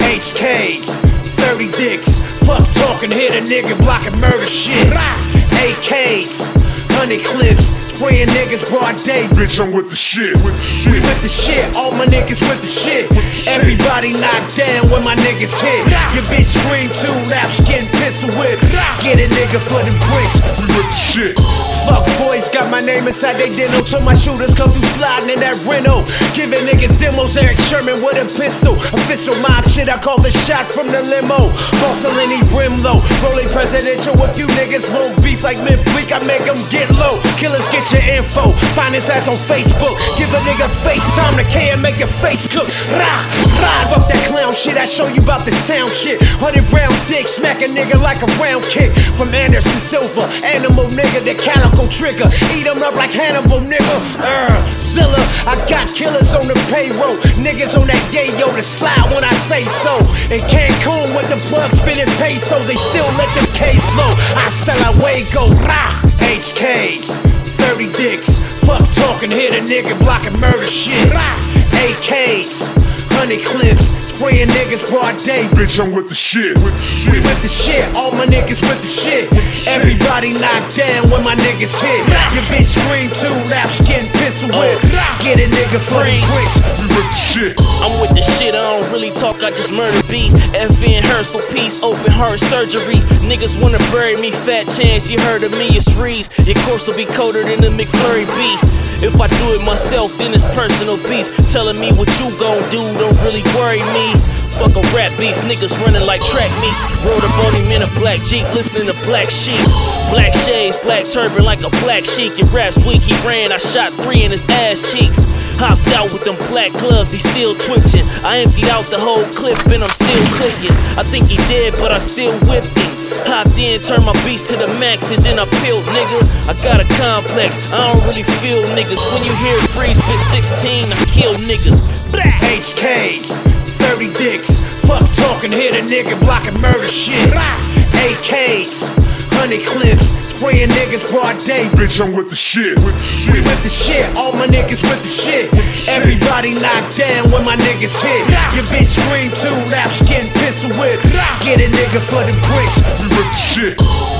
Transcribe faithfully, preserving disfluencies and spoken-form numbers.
H Ks, thirty dicks, fuck talking, hit a nigga blocking murder shit. A Ks, hundred clips, spraying niggas broad day. Bitch, I'm with the shit, with the shit. We with the shit, all my niggas with the shit. With the shit. Everybody knocked down when my niggas hit. Your bitch scream too loud, she getting pistol whipped. Get a nigga for the bricks. We with the shit. Fuck boys, got my name inside they deno. Till my shooters come through sliding in that Renault. Giving niggas demos, Eric Sherman with a pistol. Official mob shit, I call the shot from the limo. Bossellini Brimlow, rolling presidential. If you niggas won't beef like Limp Bleak, I make them get low. Killers get your info, find his ass on Facebook. Give a nigga FaceTime to K and make your face cook. Rah, rah, fuck that clown shit, I show you about this town shit. Hundred round dick, smack a nigga like a round kick. From Anderson Silva, animal nigga, the calico trigger. Eat him up like Hannibal nigga. Uh, Zilla, I got killers on the payroll. Niggas on that yayo to slide when I say so. In Cancun with the plug spinning pesos, they still let them K's blow. Hasta la luego, rah. H Ks, thirty dicks, fuck talking, hit a nigga blocking murder shit. A Ks, hundred clips, spraying niggas broad day. Bitch, I'm with the shit, with the shit. We with the shit, all my niggas with the shit. With the shit. Everybody knocked down when my niggas hit. Your bitch scream too loud, she getting pistol whipped. Get a nigga for the bricks. We with the shit. I'm with the shit, I don't really talk, I just murder beat. F N Hurst for peace, open heart surgery. Niggas wanna bury me, fat chance you heard of me, it's freeze. Your corpse will be colder than the McFlurry beat. If I do it myself, then it's personal beef. Telling me what you gon' do don't really worry me. Fuck a rap beef, niggas running like track meets. Rode up on him in a black Jeep, listening to Black Sheep. Black shades, black turban like a black sheik. Your raps weak, he ran, I shot three in his ass cheeks. Hopped out with them black gloves, he still twitching. I emptied out the whole clip and I'm still clicking. I think he dead, but I still whipped him. Hopped in, turned my beast to the max, and then I peeled, nigga. I got a complex, I don't really feel niggas. When you hear Free spit sixteen, I kill niggas. Blah! H Ks, thirty dicks, fuck talking, hit a nigga blocking murder shit. A Ks, hundred clips, spraying niggas broad day. Bitch, I'm with the shit, with the shit. We with the shit, all my niggas with the shit. With the shit. Everybody knocked down when my niggas hit. Your bitch scream too loud, she getting pistol whipped. Get a nigga for the bricks. We with the shit.